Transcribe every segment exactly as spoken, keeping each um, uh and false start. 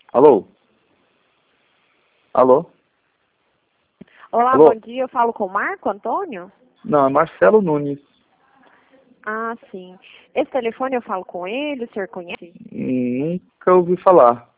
Alô? Alô? Olá, Alô? bom dia. Eu falo com o Marco Antônio? Não, é Marcelo Nunes. Ah, sim. Esse telefone eu falo com ele, o senhor conhece? Nunca ouvi falar.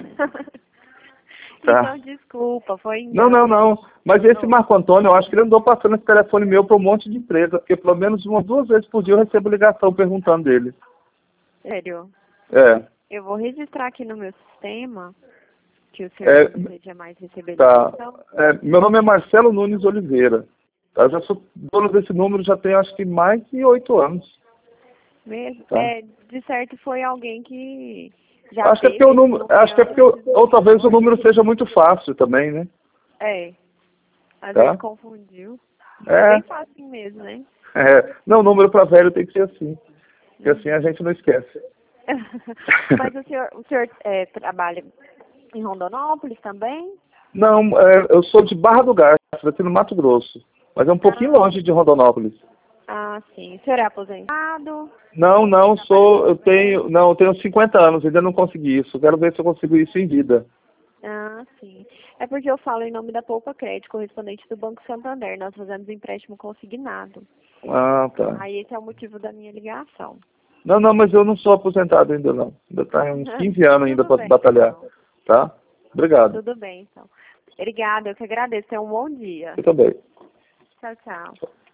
Tá. Então, desculpa, foi Não, não, engano. não. Mas esse Não. Marco Antônio, eu acho que ele andou passando esse telefone meu para um monte de empresa, porque pelo menos umas duas vezes por dia eu recebo ligação perguntando dele. Sério? É. Eu vou registrar aqui no meu sistema que o senhor é não deseja mais receber tá. ligação. É, meu nome é Marcelo Nunes Oliveira. Tá? Eu já sou dono desse número, já tem acho que mais de oito anos. Mesmo? Tá? É, de certo foi alguém que já Acho que é teve porque o esse número, número acho que é porque eu- antes ou do talvez o senhor. número seja muito fácil também, né? É, às vezes Tá? confundiu. É É. bem fácil mesmo, né? É, não, número para velho tem que ser assim, porque assim a Uhum. gente não esquece. Mas o senhor, o senhor é, trabalha em Rondonópolis também? Não, é, eu sou de Barra do Garça, aqui no Mato Grosso, mas é um pouquinho Ah, longe de Rondonópolis. ah, sim. O senhor é aposentado? Não, não, Trabalha sou, eu como tenho, médico? não, eu tenho cinquenta anos, ainda não consegui isso. Quero ver se eu consigo isso em vida. Ah, sim. É porque eu falo em nome da Poupa Crédito, correspondente do Banco Santander. Nós fazemos empréstimo consignado. Ah, tá. Aí esse é o motivo da minha ligação. Não, não, mas eu não sou aposentado ainda não. Ainda tá uns quinze anos ainda Tudo para bem, batalhar, então. tá? Obrigado. Tudo bem, então. Obrigada, eu que agradeço. Tenha um bom dia. Eu também. Tchau, tchau.